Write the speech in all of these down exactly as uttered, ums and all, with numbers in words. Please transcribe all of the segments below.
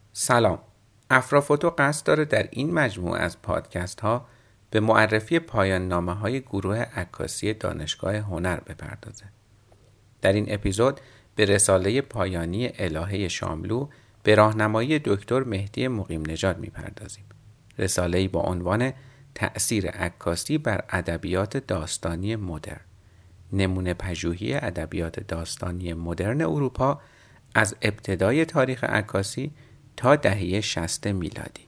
سلام. افرافوتو قصد داره در این مجموعه از پادکست ها به معرفی پایان نامه های گروه عکاسی دانشگاه هنر بپردازه. در این اپیزود به رساله پایانی الهه شاملو به راهنمایی دکتر مهدی مقیم نژاد میپردازیم. رساله‌ای با عنوان تأثیر عکاسی بر ادبیات داستانی مدرن. نمونه پژوهی ادبیات داستانی مدرن اروپا از ابتدای تاریخ عکاسی تا دهه شصت میلادی.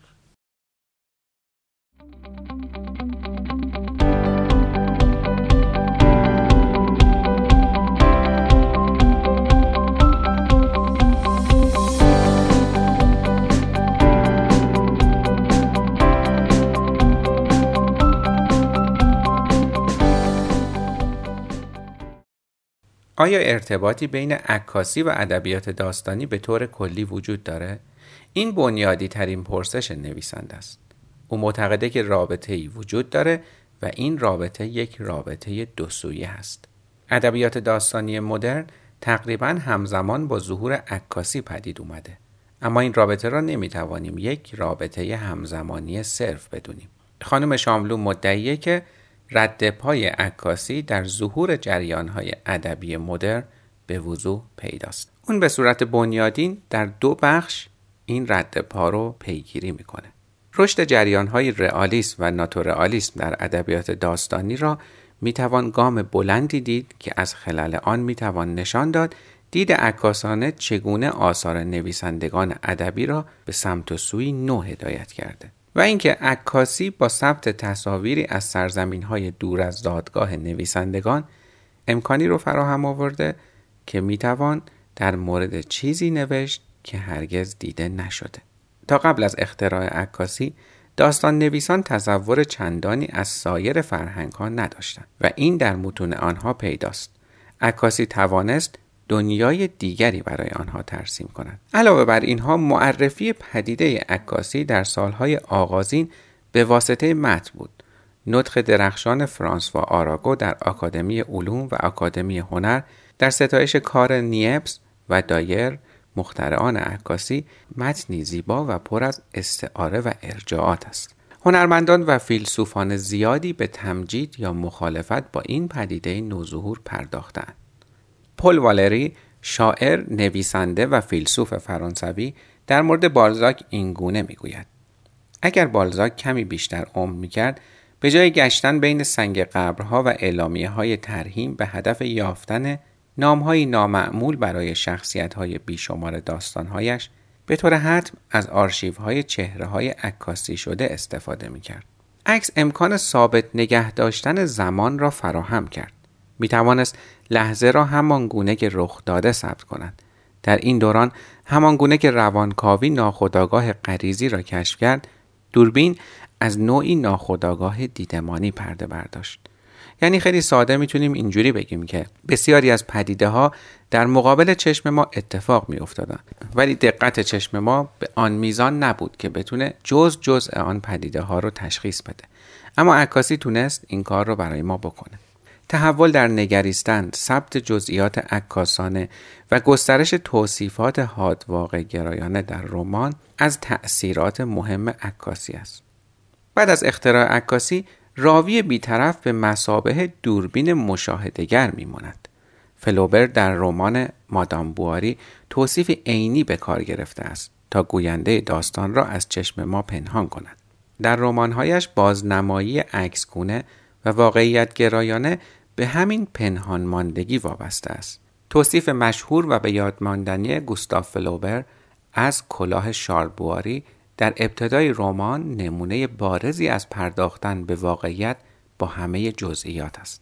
آیا ارتباطی بین عکاسی و ادبیات داستانی به طور کلی وجود داره؟ این بنیادی ترین پرسش نویسنده است. او معتقده که رابطه‌ای وجود داره و این رابطه یک رابطه دو سویه است. ادبیات داستانی مدرن تقریباً همزمان با ظهور عکاسی پدید اومده. اما این رابطه را نمیتوانیم یک رابطه همزمانی صرف بدونیم. خانم شاملو مدعیه که رد پای عکاسی در ظهور جریان‌های ادبی مدرن به وضوح پیداست. اون به صورت بنیادین در دو بخش این رد پا رو پیگیری میکنه. رشد جریان‌های رئالیسم و ناتورئالیسم در ادبیات داستانی را میتوان گام بلندی دید که از خلال آن میتوان نشان داد دید عکاسانه چگونه آثار نویسندگان ادبی را به سمت و سوی نو هدایت کرده. و اینکه عکاسی با ثبت تصاویری از سرزمین‌های دور از دادگاه نویسندگان امکانی رو فراهم آورده که میتوان در مورد چیزی نوشت که هرگز دیده نشده. تا قبل از اختراع عکاسی داستان نویسان تصور چندانی از سایر فرهنگ‌ها نداشتند و این در متون آنها پیداست. عکاسی توانست دنیای دیگری برای آنها ترسیم کند. علاوه بر اینها معرفی پدیده عکاسی در سالهای آغازین به واسطه متن بود. نطق درخشان فرانسوا آراگو در آکادمی علوم و آکادمی هنر در ستایش کار نیپس و دایر مخترعان عکاسی متنی زیبا و پر از استعاره و ارجاعات است. هنرمندان و فیلسوفان زیادی به تمجید یا مخالفت با این پدیده نوظهور پرداختند. پل والری، شاعر، نویسنده و فیلسوف فرانسوی در مورد بالزاک این گونه میگوید: اگر بالزاک کمی بیشتر عمر میکرد، به جای گشتن بین سنگ قبرها و اعلامیه‌های ترحیم به هدف یافتن نام‌های نامعمول برای شخصیت‌های بیشمار داستان‌هایش، به طور حتم از آرشیوهای چهره‌های عکاسی شده استفاده میکرد. عکس امکان ثابت نگه داشتن زمان را فراهم کرد. می توانست لحظه را همان گونه که رخ داده ثبت کند. در این دوران همان گونه که روانکاوی ناخودآگاه غریزی را کشف کرد، دوربین از نوعی ناخودآگاه دیدمانی پرده برداشت. یعنی خیلی ساده میتونیم اینجوری بگیم که بسیاری از پدیده ها در مقابل چشم ما اتفاق می افتادن، ولی دقت چشم ما به آن میزان نبود که بتونه جز جزء آن پدیده ها رو تشخیص بده. اما عکاسی تونست این کار رو برای ما بکنه. تحول در نگریستن، ثبت جزئیات عکاسانه و گسترش توصیفات حادواقع گرایانه در رمان از تأثیرات مهم عکاسی است. بعد از اختراع عکاسی، راوی بی‌طرف به مثابه دوربین مشاهده‌گر می‌ماند. فلوبر در رمان مادام بواری توصیف عینی به کار گرفته است تا گوینده داستان را از چشم ما پنهان کند. در رمان‌هایش بازنمایی عکسگونه و واقعیت گرایانه به همین پنهان ماندگی وابسته است. توصیف مشهور و به یاد ماندنی گوستاو فلوبر از کلاه شارل بواری در ابتدای رمان نمونه بارزی از پرداختن به واقعیت با همه جزئیات است.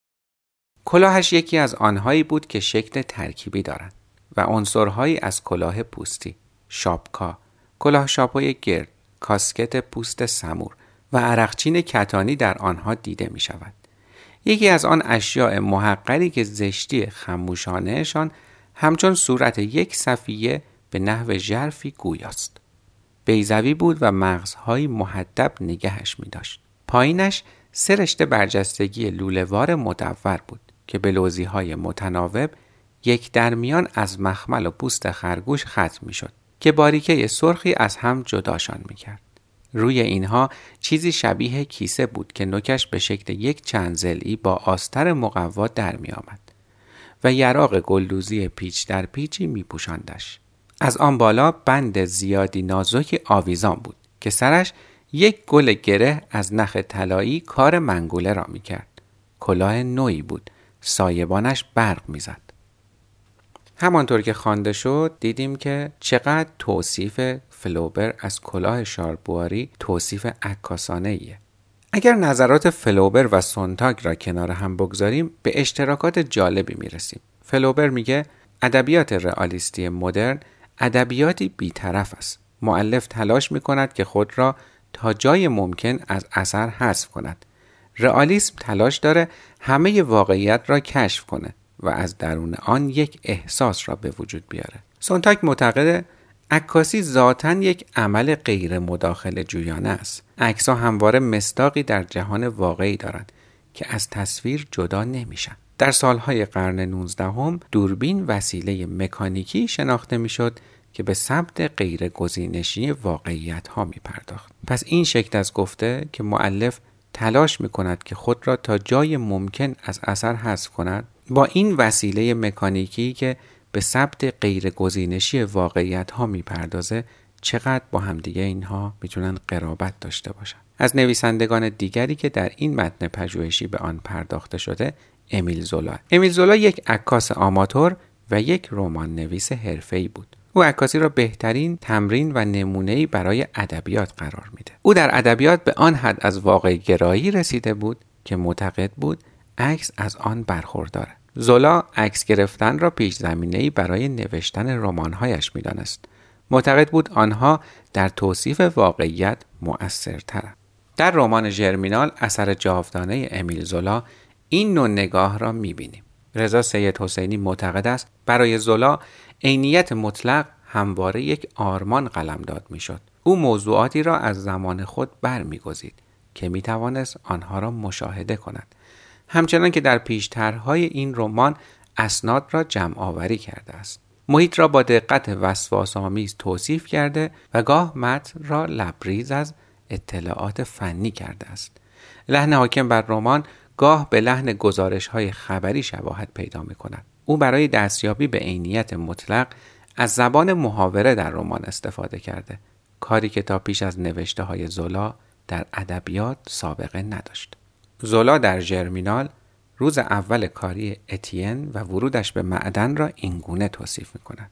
کلاهش یکی از آنهایی بود که شکل ترکیبی دارند و عنصرهایی از کلاه پوستی، شاپکا، کلاه شاپوی گرد، کاسکت پوست سمور و عرقچین کتانی در آنها دیده می شود. یکی از آن اشیاء محقری که زشتی خموشانهشان همچون صورت یک صفیه به نحو ژرفی گویاست. بیضوی بود و مغزهای محدب نگهش می داشت. پایینش سه رشته برجستگی لوله‌وار مدور بود که به لوزی‌های متناوب یک درمیان از مخمل و پوست خرگوش ختم می شد. که باریکه سرخی از هم جداشان میکرد. روی اینها چیزی شبیه کیسه بود که نوکش به شکل یک چند ضلعی با آستر مقوا در می آمد و یراق گلدوزی پیچ در پیچی می پوشاندش. از آن بالا بند زیادی نازکی آویزان بود که سرش یک گل گره از نخ طلایی کار منگوله را می کرد. کلاه نوعی بود، سایبانش برق می زد. همانطور که خوانده شد دیدیم که چقدر توصیف فلوبر از کلاه شاربواری توصیف عکاسانه ایه. اگر نظرات فلوبر و سونتاگ را کنار هم بگذاریم به اشتراکات جالبی میرسیم. فلوبر میگه ادبیات رئالیستی مدرن ادبیاتی بی‌طرف است. مؤلف تلاش میکند که خود را تا جای ممکن از اثر حذف کند. رئالیسم تلاش داره همه واقعیت را کشف کنه و از درون آن یک احساس را به وجود بیاره. سونتاگ معتقده عکاسی ذاتاً یک عمل غیر مداخله جویانه است. عکس‌ها همواره مصداقی در جهان واقعی دارند که از تصویر جدا نمیشن. در سالهای قرن نوزدهم دوربین وسیله مکانیکی شناخته میشد که به ثبت غیر گزینشی واقعیت‌ها میپرداخت. پس این شکل از گفته که مؤلف تلاش میکند که خود را تا جای ممکن از اثر حذف کند با این وسیله مکانیکی که به ثبت غیر گزینشی واقعیت ها میپردازه چقدر با همدیگه اینها میتونن قرابت داشته باشن. از نویسندگان دیگری که در این متن پژوهشی به آن پرداخته شده امیل زولا. امیل زولا یک عکاس آماتور و یک رمان نویس حرفه‌ای بود. او عکاسی را بهترین تمرین و نمونه‌ای برای ادبیات قرار میده. او در ادبیات به آن حد از واقع گرایی رسیده بود که معتقد بود عکس از آن برخورداره. زولا عکس گرفتن را پیش زمینه‌ای برای نوشتن رمان‌هایش می‌دانست. معتقد بود آنها در توصیف واقعیت مؤثرترند. در رمان ژرمینال اثر جاودانه امیل زولا این نوع نگاه را می‌بینیم. رضا سید حسینی معتقد است برای زولا عینیت مطلق همواره یک آرمان قلمداد می‌شد. او موضوعاتی را از زمان خود برمی‌گزید که می‌توانست آنها را مشاهده کند. همچنان که در پیشترهای این رمان اسناد را جمع آوری کرده است. محیط را با دقت وسواس‌آمیز توصیف کرده و گاه متن را لبریز از اطلاعات فنی کرده است. لحن حاکم بر رمان گاه به لحن گزارش‌های خبری شباهت پیدا می‌کند. او برای دستیابی به عینیت مطلق از زبان محاوره در رمان استفاده کرده، کاری که تا پیش از نوشته‌های زولا در ادبیات سابقه نداشت. زولا در ژرمینال روز اول کاری اتین و ورودش به معدن را اینگونه توصیف می‌کند.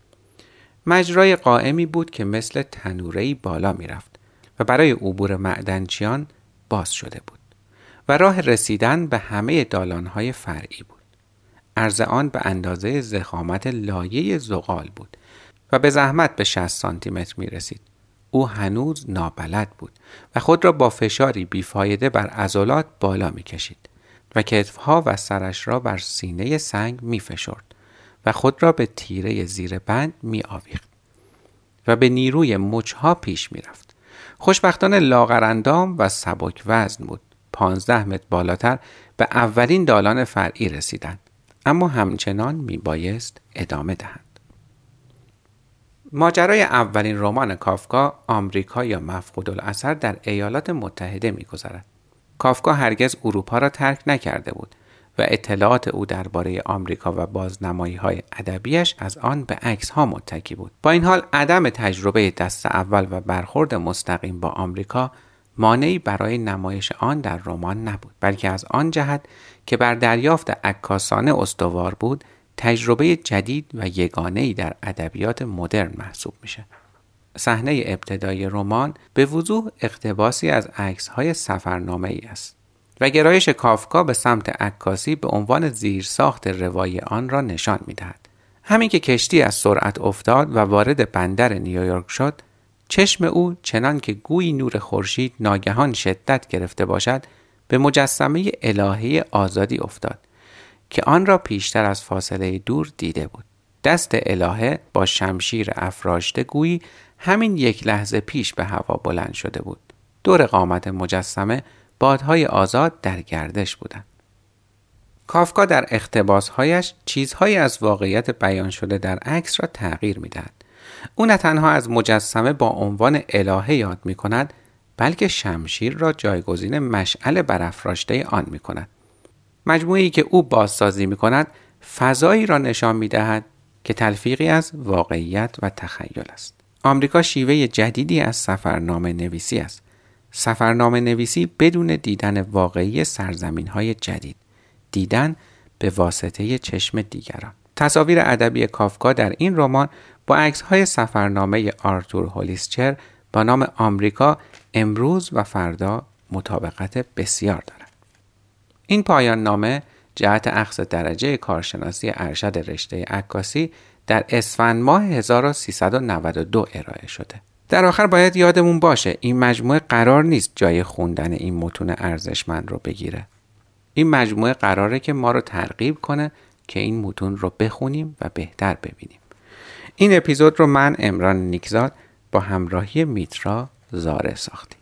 مجرای قائمی بود که مثل تنوره‌ای بالا می‌رفت و برای عبور معدنچیان باز شده بود و راه رسیدن به همه دالان‌های فرعی بود. عرض آن به اندازه ضخامت لایه زغال بود و به زحمت به شصت سانتی متر می‌رسید. او هنوز نابلد بود و خود را با فشاری بیفایده بر عضلات بالا می‌کشید و کتفها و سرش را بر سینه سنگ می‌فشرد و خود را به تیره زیر بند می‌آویخت و به نیروی مچها پیش می‌رفت. خوشبختانه لاغرندام و سبک وزن بود. پانزده متر بالاتر به اولین دالان فرعی رسیدند، اما همچنان میبایست ادامه دهند. ماجرای اولین رمان کافکا آمریکا یا مفقود الاثر در ایالات متحده می‌گذرد. کافکا هرگز اروپا را ترک نکرده بود و اطلاعات او درباره آمریکا و بازنمایی‌های ادبیش از آن به عکس‌ها متکی بود. با این حال عدم تجربه دست اول و برخورد مستقیم با آمریکا مانعی برای نمایش آن در رمان نبود، بلکه از آن جهت که بر دریافت عکاسانه استوار بود، تجربه جدید و یگانه‌ای در ادبیات مدرن محسوب میشه. صحنه ابتدایی رمان به وضوح اقتباسی از عکس‌های سفرنامه‌ای است و گرایش کافکا به سمت عکاسی به عنوان زیرساخت روایی آن را نشان می‌دهد. همین که کشتی از سرعت افتاد و وارد بندر نیویورک شد، چشم او چنان که گویی نور خورشید ناگهان شدت گرفته باشد به مجسمه الهه آزادی افتاد که آن را پیشتر از فاصله دور دیده بود. دست الهه با شمشیر افراشته گویی همین یک لحظه پیش به هوا بلند شده بود. دور قامت مجسمه بادهای آزاد در گردش بودند. کافکا در اقتباسهایش چیزهایی از واقعیت بیان شده در عکس را تغییر می‌دهد. او نه تنها از مجسمه با عنوان الهه یاد می کند، بلکه شمشیر را جایگزین مشعل برافراشته آن می کند. مجموعه‌ای که او بازسازی می کند فضایی را نشان می دهد که تلفیقی از واقعیت و تخیل است. آمریکا شیوه جدیدی از سفرنامه نویسی است. سفرنامه نویسی بدون دیدن واقعی سرزمین‌های جدید، دیدن به واسطه چشم دیگران. تصاویر ادبی کافکا در این رمان با عکس‌های سفرنامه آرتور هولیسچر با نام آمریکا امروز و فردا مطابقت بسیار دارد. این پایان نامه جهت اخذ درجه کارشناسی ارشد رشته عکاسی در اسفند ماه هزار و سیصد و نود و دو ارائه شده. در آخر باید یادمون باشه این مجموعه قرار نیست جای خوندن این متون ارزشمند رو بگیره. این مجموعه قراره که ما رو ترغیب کنه که این متون رو بخونیم و بهتر ببینیم. این اپیزود رو من عمران نیکزاد با همراهی میترا زاره ساختیم.